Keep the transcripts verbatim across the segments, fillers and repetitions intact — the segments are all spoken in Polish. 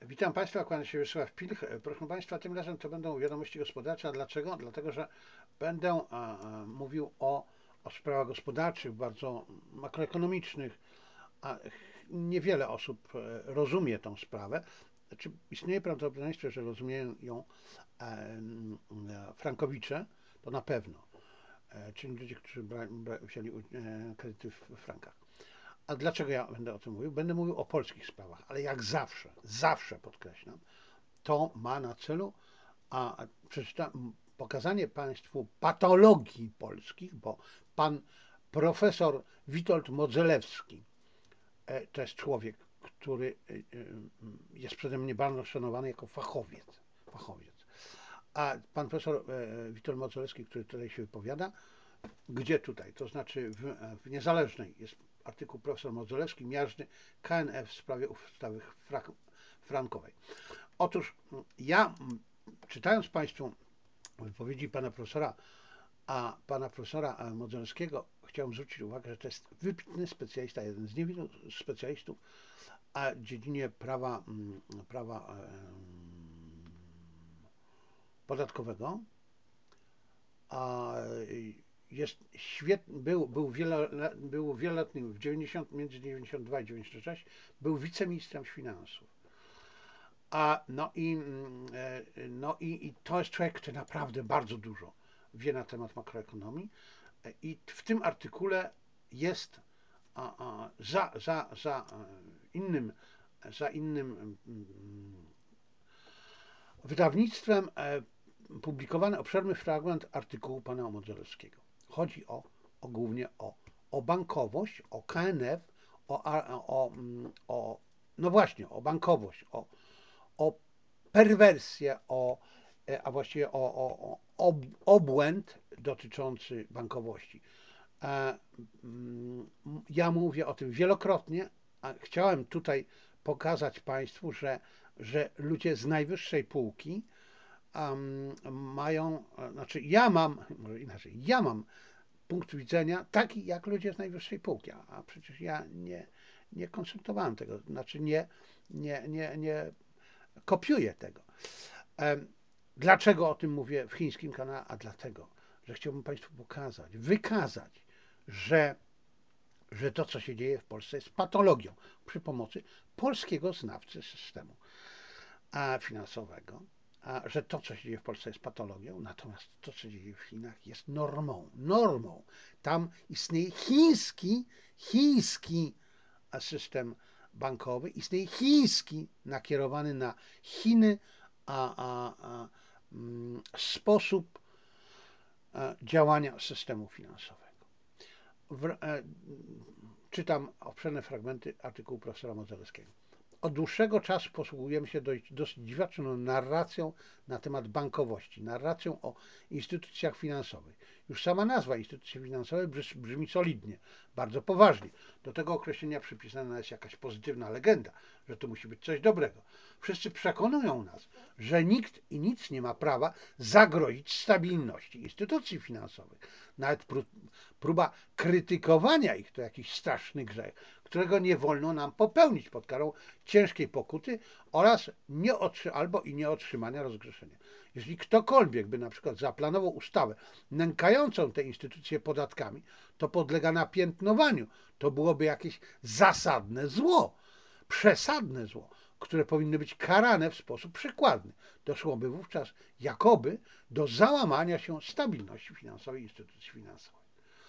Witam Państwa, kłaniam się Wiesław Pilch. Proszę Państwa, tym razem to będą wiadomości gospodarcze. A dlaczego? Dlatego, że będę a, a, mówił o, o sprawach gospodarczych, bardzo makroekonomicznych, a niewiele osób e, rozumie tą sprawę. Znaczy, istnieje prawdopodobieństwo, że rozumieją ją e, e, frankowicze, to na pewno, e, czyli ludzie, którzy bra, bra, wzięli e, kredyty w frankach. A dlaczego ja będę o tym mówił? Będę mówił o polskich sprawach, ale jak zawsze, zawsze podkreślam, to ma na celu a, przeczytam, pokazanie Państwu patologii polskich, bo pan profesor Witold Modzelewski e, to jest człowiek, który e, e, jest przeze mnie bardzo szanowany jako fachowiec. fachowiec. A pan profesor e, Witold Modzelewski, który tutaj się wypowiada, gdzie tutaj? To znaczy w, w Niezależnej jest artykuł profesor Modzelewski, miażdży K N F w sprawie ustawy frankowej. Otóż ja, czytając Państwu wypowiedzi pana profesora, a pana profesora Modzelewskiego, chciałem zwrócić uwagę, że to jest wybitny specjalista, jeden z niewielu specjalistów w dziedzinie prawa, prawa podatkowego, a jest świetny, był, był, wiele, był wieloletnim, w dziewięćdziesiątym, między dziewięćdziesiątym drugim a dziewięćdziesiątym trzecim był wiceministrem finansów. A, no i, no i, i to jest człowiek, który naprawdę bardzo dużo wie na temat makroekonomii i w tym artykule jest a, a, za, za, za innym, za innym wydawnictwem publikowany obszerny fragment artykułu pana Modzelewskiego. Chodzi o, o głównie o, o bankowość, o K N F, o, o, o no właśnie, o bankowość, o, o perwersję, o, a właściwie o, o, o obłęd dotyczący bankowości. Ja mówię o tym wielokrotnie, a chciałem tutaj pokazać Państwu, że, że ludzie z najwyższej półki um, mają, znaczy ja mam, może inaczej, ja mam punkt widzenia taki jak ludzie z najwyższej półki, a przecież ja nie, nie konsultowałem tego, znaczy nie, nie, nie, nie kopiuję tego. Dlaczego o tym mówię w chińskim kanale? A dlatego, że chciałbym Państwu pokazać, wykazać, że, że to, co się dzieje w Polsce, jest patologią przy pomocy polskiego znawcy systemu finansowego, a że to, co się dzieje w Polsce, jest patologią, natomiast to, co się dzieje w Chinach, jest normą. Normą. Tam istnieje chiński, chiński system bankowy, istnieje chiński, nakierowany na Chiny, a, a, a, sposób działania systemu finansowego. W, e, czytam obszerne fragmenty artykułu profesora Modzelewskiego. Od dłuższego czasu posługujemy się dość, dosyć dziwaczną narracją na temat bankowości, narracją o instytucjach finansowych. Już sama nazwa instytucje finansowe brzmi solidnie, bardzo poważnie. Do tego określenia przypisana jest jakaś pozytywna legenda, że to musi być coś dobrego. Wszyscy przekonują nas, że nikt i nic nie ma prawa zagrozić stabilności instytucji finansowych. Nawet próba krytykowania ich to jakiś straszny grzech, którego nie wolno nam popełnić pod karą ciężkiej pokuty oraz nie albo i nieotrzymania rozgrzeszenia. Jeśli ktokolwiek by na przykład zaplanował ustawę nękającą te instytucje podatkami, to podlega napiętnowaniu. To byłoby jakieś zasadne zło, przesadne zło, które powinny być karane w sposób przykładny. Doszłoby wówczas jakoby do załamania się stabilności finansowej instytucji finansowej.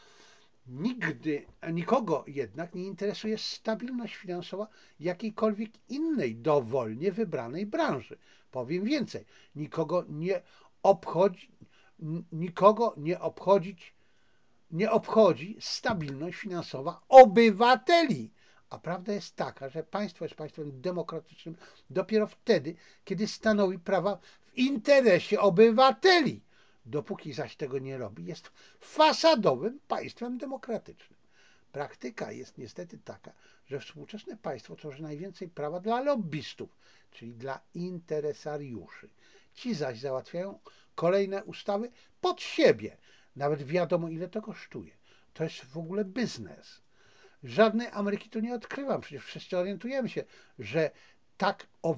Nigdy, nikogo jednak nie interesuje stabilność finansowa jakiejkolwiek innej dowolnie wybranej branży. Powiem więcej, nikogo nie obchodzi, nikogo nie obchodzić, nie obchodzi stabilność finansowa obywateli. A prawda jest taka, że państwo jest państwem demokratycznym dopiero wtedy, kiedy stanowi prawa w interesie obywateli. Dopóki zaś tego nie robi, jest fasadowym państwem demokratycznym. Praktyka jest niestety taka, że współczesne państwo tworzy najwięcej prawa dla lobbystów, czyli dla interesariuszy. Ci zaś załatwiają kolejne ustawy pod siebie. Nawet wiadomo, ile to kosztuje. To jest w ogóle biznes. Żadnej Ameryki tu nie odkrywam. Przecież wszyscy orientujemy się, że tak owa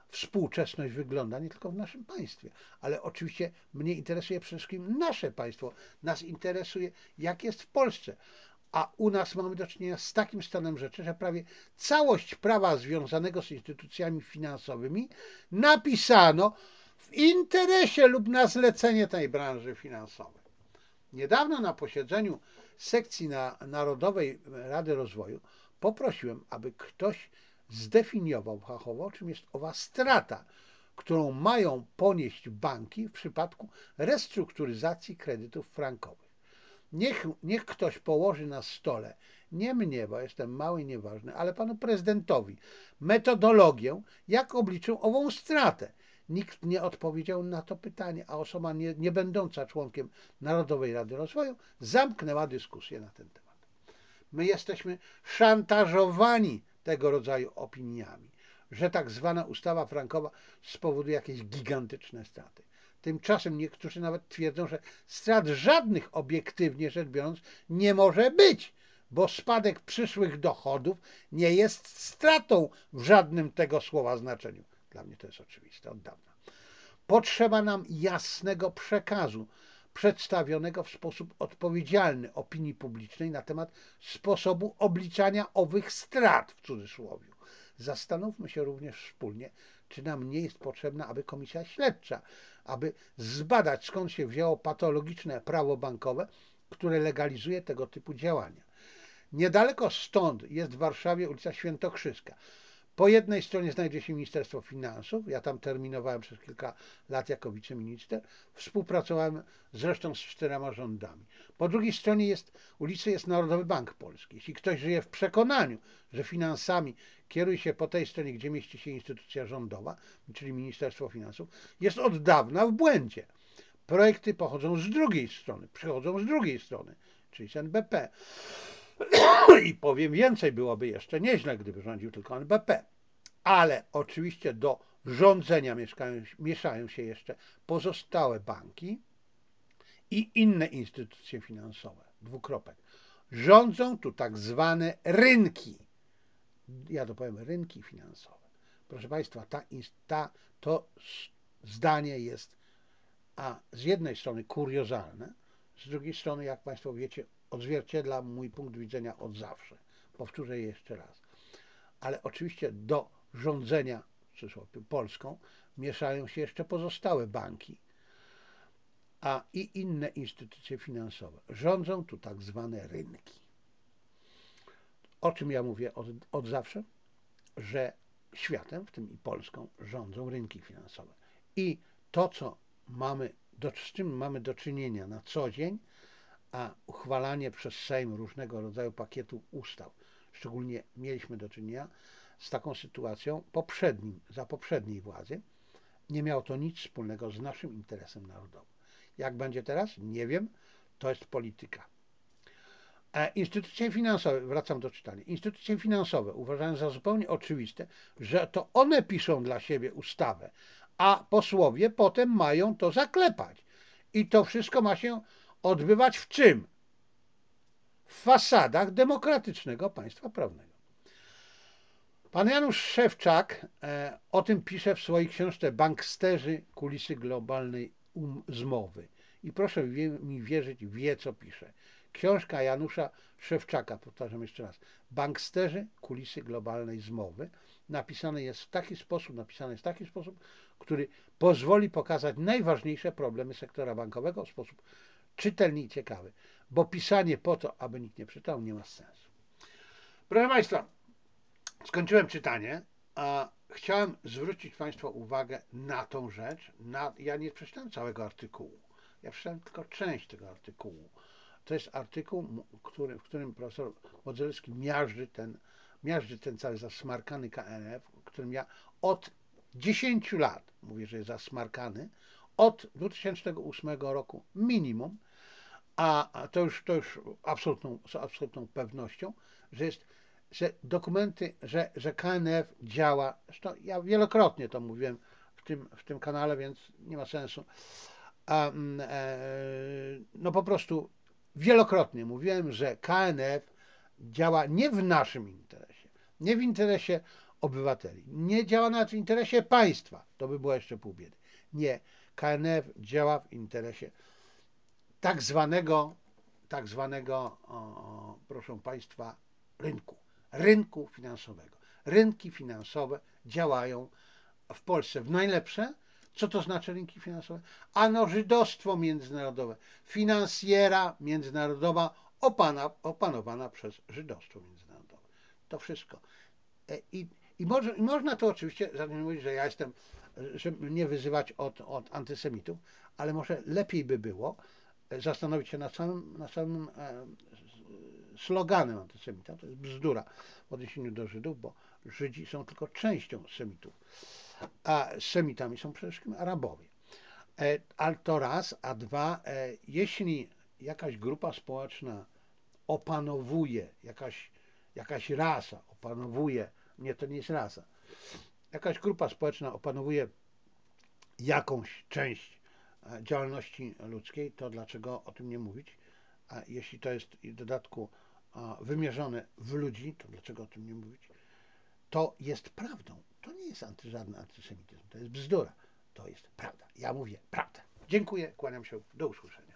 współczesność wygląda nie tylko w naszym państwie, ale oczywiście mnie interesuje przede wszystkim nasze państwo. Nas interesuje, jak jest w Polsce. A u nas mamy do czynienia z takim stanem rzeczy, że prawie całość prawa związanego z instytucjami finansowymi napisano w interesie lub na zlecenie tej branży finansowej. Niedawno na posiedzeniu sekcji na Narodowej Rady Rozwoju poprosiłem, aby ktoś zdefiniował fachowo, czym jest owa strata, którą mają ponieść banki w przypadku restrukturyzacji kredytów frankowych. Niech, niech ktoś położy na stole, nie mnie, bo jestem mały i nieważny, ale panu prezydentowi, metodologię, jak obliczył ową stratę. Nikt nie odpowiedział na to pytanie, a osoba nie, nie będąca członkiem Narodowej Rady Rozwoju zamknęła dyskusję na ten temat. My jesteśmy szantażowani tego rodzaju opiniami, że tak zwana ustawa frankowa spowoduje jakieś gigantyczne straty. Tymczasem niektórzy nawet twierdzą, że strat żadnych obiektywnie rzecz biorąc nie może być, bo spadek przyszłych dochodów nie jest stratą w żadnym tego słowa znaczeniu. Dla mnie to jest oczywiste od dawna. Potrzeba nam jasnego przekazu, przedstawionego w sposób odpowiedzialny opinii publicznej na temat sposobu obliczania owych strat w cudzysłowie. Zastanówmy się również wspólnie, czy nam nie jest potrzebna, aby komisja śledcza, aby zbadać, skąd się wzięło patologiczne prawo bankowe, które legalizuje tego typu działania. Niedaleko stąd jest w Warszawie ulica Świętokrzyska. Po jednej stronie znajduje się Ministerstwo Finansów, ja tam terminowałem przez kilka lat jako wiceminister, współpracowałem zresztą z czterema rządami. Po drugiej stronie jest, ulicy jest Narodowy Bank Polski. Jeśli ktoś żyje w przekonaniu, że finansami kieruje się po tej stronie, gdzie mieści się instytucja rządowa, czyli Ministerstwo Finansów, jest od dawna w błędzie. Projekty pochodzą z drugiej strony, przychodzą z drugiej strony, czyli z N B P. I powiem więcej, byłoby jeszcze nieźle, gdyby rządził tylko N B P. Ale oczywiście do rządzenia mieszają, mieszają się jeszcze pozostałe banki i inne instytucje finansowe. Dwukropek. Rządzą tu tak zwane rynki. Ja to powiem rynki finansowe. Proszę Państwa, ta, ta, to zdanie jest a z jednej strony kuriozalne, z drugiej strony, jak Państwo wiecie, odzwierciedla mój punkt widzenia od zawsze. Powtórzę je jeszcze raz. Ale oczywiście do rządzenia, w cudzysłowie Polską, mieszają się jeszcze pozostałe banki, a i inne instytucje finansowe. Rządzą tu tak zwane rynki. O czym ja mówię od, od zawsze? Że światem, w tym i Polską, rządzą rynki finansowe. I to, co mamy, do, z czym mamy do czynienia na co dzień, a uchwalanie przez Sejm różnego rodzaju pakietów ustaw, szczególnie mieliśmy do czynienia z taką sytuacją poprzednim, za poprzedniej władzy, nie miało to nic wspólnego z naszym interesem narodowym. Jak będzie teraz? Nie wiem. To jest polityka. Instytucje finansowe, wracam do czytania, instytucje finansowe uważają za zupełnie oczywiste, że to one piszą dla siebie ustawę, a posłowie potem mają to zaklepać. I to wszystko ma się odbywać w czym? W fasadach demokratycznego państwa prawnego. Pan Janusz Szewczak e, o tym pisze w swojej książce Banksterzy, kulisy globalnej um zmowy. I proszę mi wierzyć, wie co pisze. Książka Janusza Szewczaka, powtarzam jeszcze raz, Banksterzy, kulisy globalnej zmowy, napisane jest w taki sposób, napisane jest w taki sposób, który pozwoli pokazać najważniejsze problemy sektora bankowego w sposób czytelny i ciekawy, bo pisanie po to, aby nikt nie czytał, nie ma sensu. Proszę Państwa, skończyłem czytanie, a chciałem zwrócić Państwa uwagę na tą rzecz. Na, ja nie przeczytałem całego artykułu. Ja przeczytałem tylko część tego artykułu. To jest artykuł, który, w którym profesor Modzelski miażdży ten, miażdży ten cały zasmarkany K N F, którym ja od dziesięciu lat mówię, że jest zasmarkany, od dwa tysiące ósmego roku minimum, a to już, to już absolutną, z absolutną pewnością, że jest że dokumenty, że, że K N F działa, zresztą ja wielokrotnie to mówiłem w tym, w tym kanale, więc nie ma sensu, a, e, no po prostu wielokrotnie mówiłem, że K N F działa nie w naszym interesie, nie w interesie obywateli. Nie działa nawet w interesie państwa. To by było jeszcze pół biedy. Nie. K N F działa w interesie tak zwanego, tak zwanego, o, proszę państwa, rynku. Rynku finansowego. Rynki finansowe działają w Polsce w najlepsze. Co to znaczy rynki finansowe? Ano żydostwo międzynarodowe. Finansjera międzynarodowa opana, opanowana przez żydostwo międzynarodowe. To wszystko. I, i, może, i można to oczywiście, zanim mówić, że ja jestem, żeby nie wyzywać od, od antysemitów, ale może lepiej by było zastanowić się nad samym, nad samym e, sloganem antysemita. To jest bzdura w odniesieniu do Żydów, bo Żydzi są tylko częścią Semitów, a Semitami są przede wszystkim Arabowie. E, ale to raz, a dwa, e, jeśli jakaś grupa społeczna opanowuje, jakaś, jakaś rasa opanowuje, nie, to nie jest rasa, jakaś grupa społeczna opanowuje jakąś część działalności ludzkiej, to dlaczego o tym nie mówić? A jeśli to jest w dodatku wymierzone w ludzi, to dlaczego o tym nie mówić? To jest prawdą. To nie jest anty, żadny antysemityzm. To jest bzdura. To jest prawda. Ja mówię prawdę. Dziękuję. Kłaniam się. Do usłyszenia.